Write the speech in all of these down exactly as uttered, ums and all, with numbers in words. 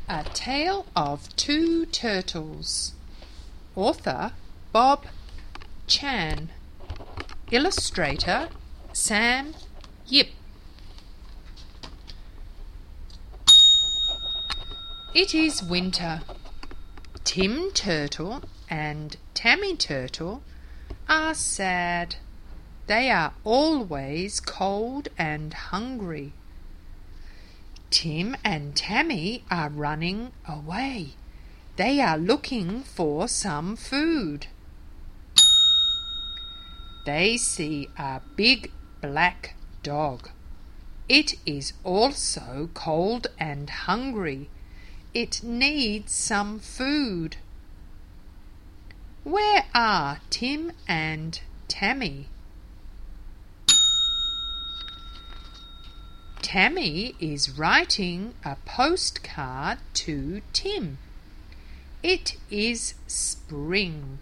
A Tale of Two Turtles. Author Bob Chan. Illustrator Sam Yip. It is winter. Tim Turtle and Tammy Turtle are sad. They are always cold and hungry. Tim and Tammy are running away. They are looking for some food. They see a big black dog. It is also cold and hungry. It needs some food. Where are Tim and Tammy? Tammy is writing a postcard to Tim. It is spring.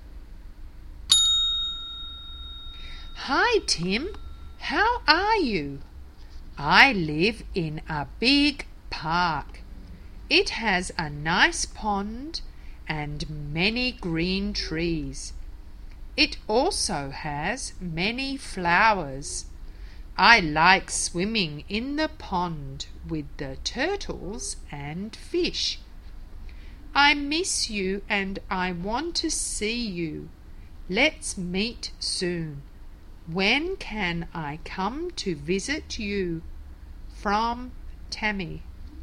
Hi, Tim. How are you? I live in a big park. It has a nice pond and many green trees. It also has many flowers. I like swimming in the pond with the turtles and fish. I miss you and I want to see you. Let's meet soon. When can I come to visit you? From Tammy.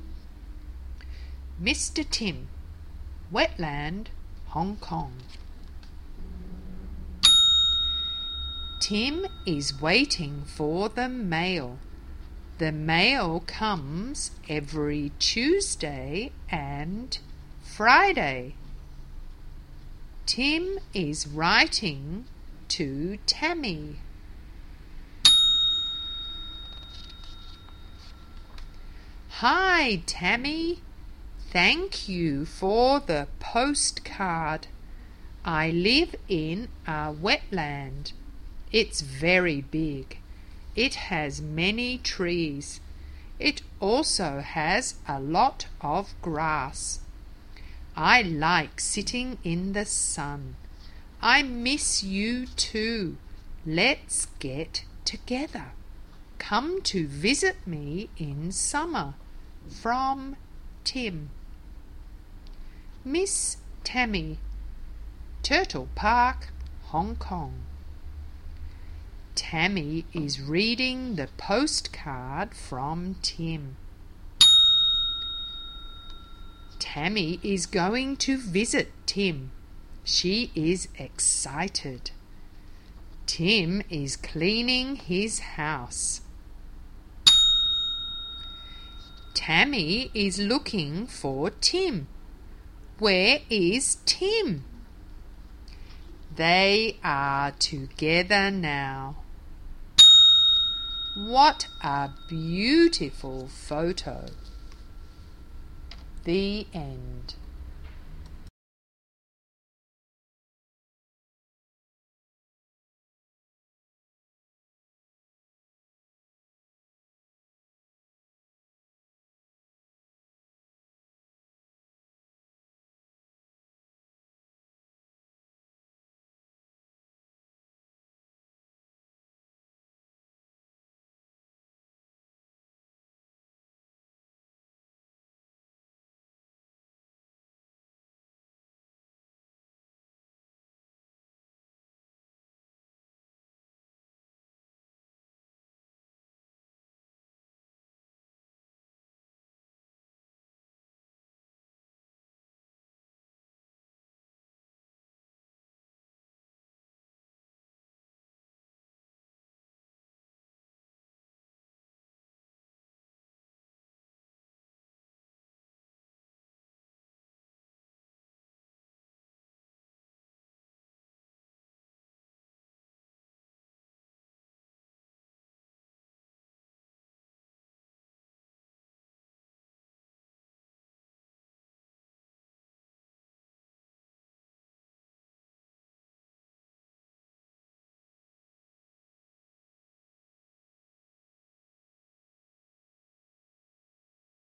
Mister Tim, Wetland, Hong Kong. Tim is waiting for the mail. The mail comes every Tuesday and Friday. Tim is writing to Tammy. Hi, Tammy. Thank you for the postcard. I live in a wetland. It's very big. It has many trees. It also has a lot of grass. I like sitting in the sun. I miss you too. Let's get together. Come to visit me in summer. From Tim. Miss Tammy, Turtle Park, Hong Kong. Tammy is reading the postcard from Tim. Tammy is going to visit Tim. She is excited. Tim is cleaning his house. Tammy is looking for Tim. Where is Tim? They are together now. What a beautiful photo. The end.